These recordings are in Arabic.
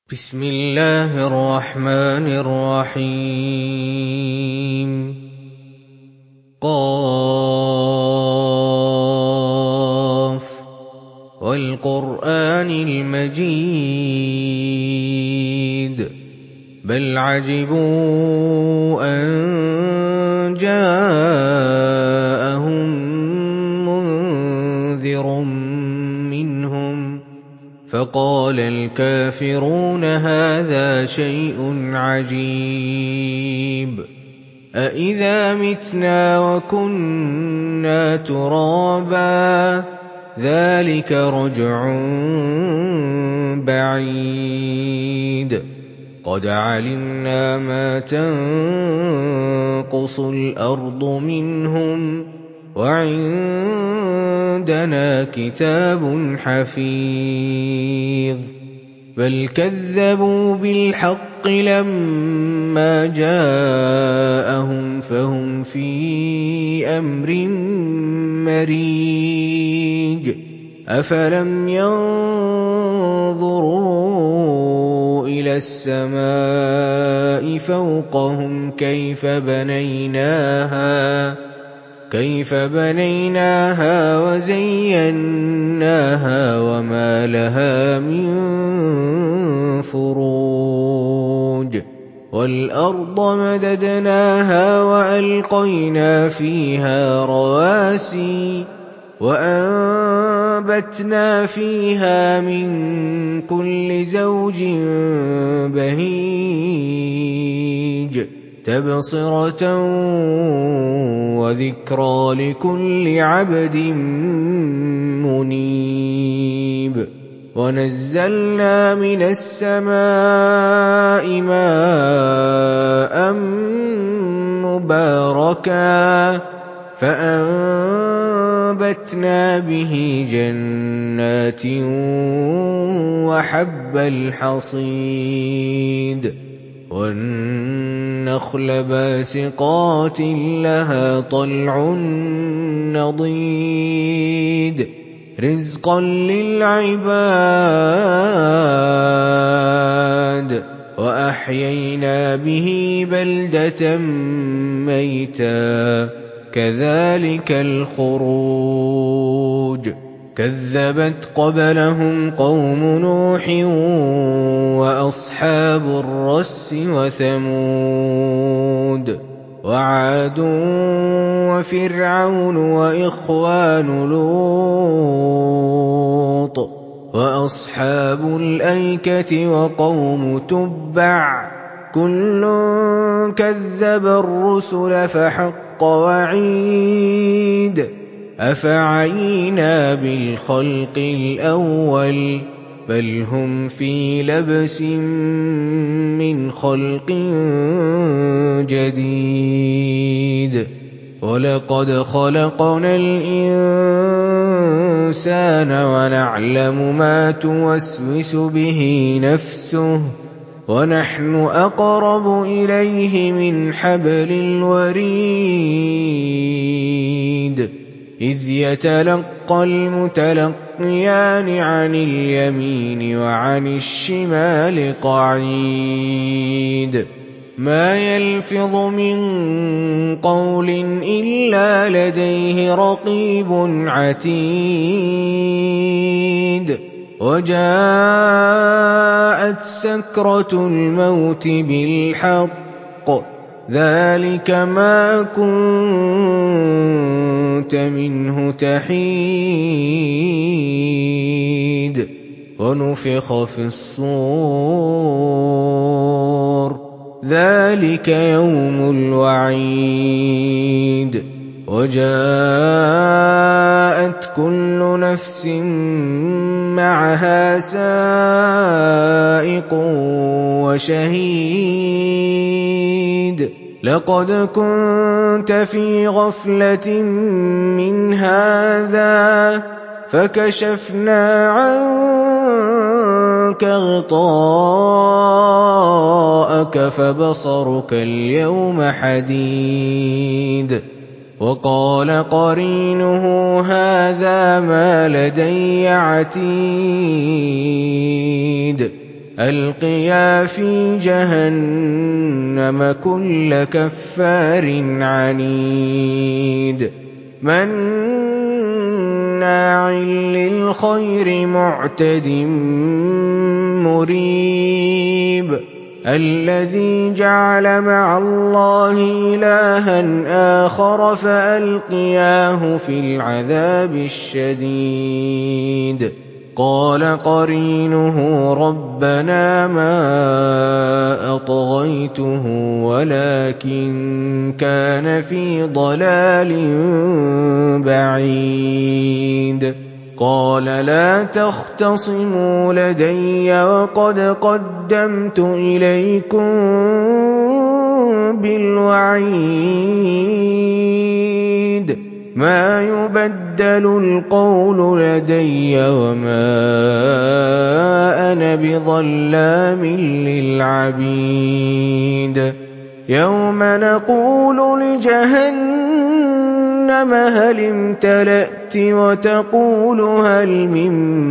بسم الله الرحمن الرحيم قاف والقرآن المجيد بل عجبوا أن جاءهم منذر منهم فقال الكافرون هذا شيء عجيب أإذا متنا وكنا ترابا ذلك رجع بعيد قد علمنا ما تنقص الأرض منهم وعندنا كتاب حفيظ بل كذبوا بالحق لما جاءهم فهم في أمر مريج أفلم ينظروا إلى السماء فوقهم كيف بنيناها وزيناها وما لها من فروج والأرض مددناها وألقينا فيها رواسي وأنبتنا فيها من كل زوج بهيج تبصرة وذكرى لكل عبد منيب ونزلنا من السماء ماء مباركا فأنبتنا به جنات وحب الحصيد والنخل باسقات لها طلع نضيد رزقا للعباد وأحيينا به بلدة ميتا كذلك الخروج كذبت قبلهم قوم نوح وأصحاب الرس وثمود وعاد وفرعون وإخوان لوط وأصحاب الأيكة وقوم تبع كل كذب الرسل فحق وعيد أفعينا بالخلق الأول بل هم في لبس من خلق جديد ولقد خلقنا الإنسان ونعلم ما توسوس به نفسه ونحن أقرب إليه من حبل الوريد إذ يتلقى المتلقيان عن اليمين وعن الشمال قعيد ما يلفظ من قول إلا لديه رقيب عتيد وجاءت سكرة الموت بالحق ذلك ما كنت منه تحيد ونفخ في الصور ذلك يوم الوعيد وجاءت كل نفس معها سائق وشهيد لقد كنت في غفلة من هذا فكشفنا عنك غطاءك فبصرك اليوم حديد وقال قرينه هذا ما لدي عتيد ألقيا في جهنم كل كفار عنيد مناع للخير معتد مريب الذي جعل مع الله إلها آخر فألقياه في العذاب الشديد قال قرينه ربنا ما أطغيته ولكن كان في ضلال بعيد قال لا تختصموا لدي وقد قدمت إليكم بالوعيد ما يبدل القول لدي وما أنا بظلام للعبيد يوم نقول لجهنم هل امتلأت وتقول هل من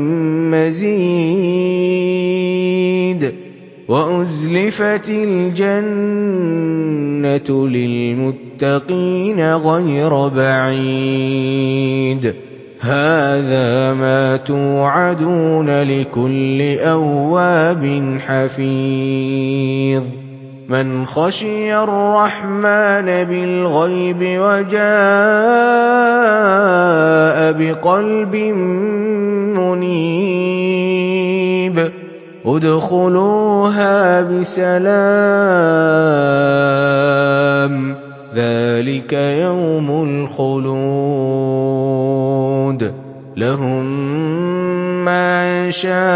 مزيد وأزلفت الجنة للمتقين غير بعيد هذا ما توعدون لكل أواب حفيظ من خشي الرحمن بالغيب وجاء بقلب منيب ادخلوها بسلام ذلك يوم الخلود لهم ما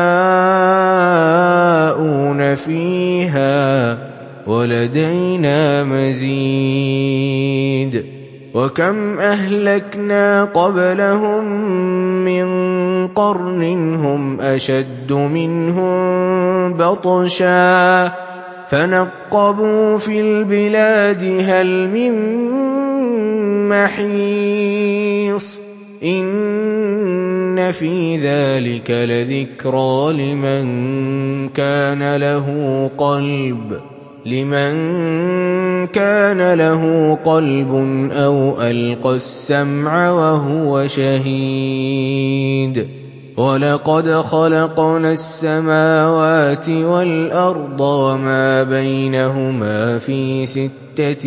يشاءون فيها ولدينا مزيد وكم أهلكنا قبلهم من قرن هم أشد منهم بطشا فنقبوا في البلاد هل من محيص إن في ذلك لذكرى لمن كان له قلب أو ألقى السمع وهو شهيد ولقد خلقنا السماوات والأرض وما بينهما في 6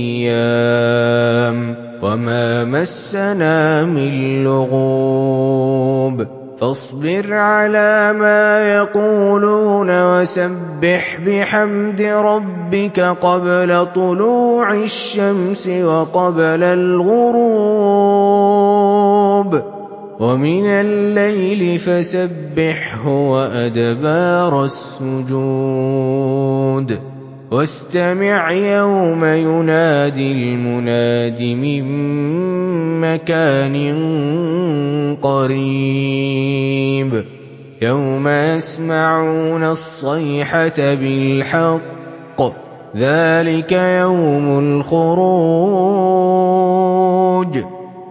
أيام وما مسنا من لغوب فاصبر على ما يقولون وسبح بحمد ربك قبل طلوع الشمس وقبل الغروب ومن الليل فسبحه وأدبار السجود واستمع يوم ينادي المناد من مكان قريب يوم يسمعون الصيحة بالحق ذلك يوم الخروج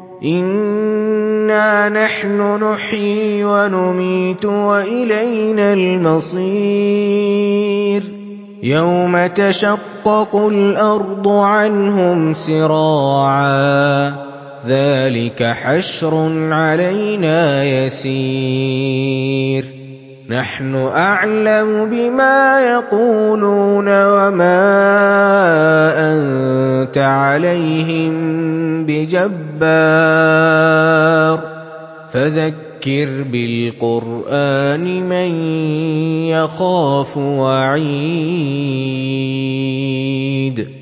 إنا نحن نحيي ونميت وإلينا المصير يوم تشقق الأرض عنهم سراعا ذلك حشر علينا يسير نحن أعلم بما يقولون وما أنت عليهم بجبار فذكر بالقرآن من يخاف وعيد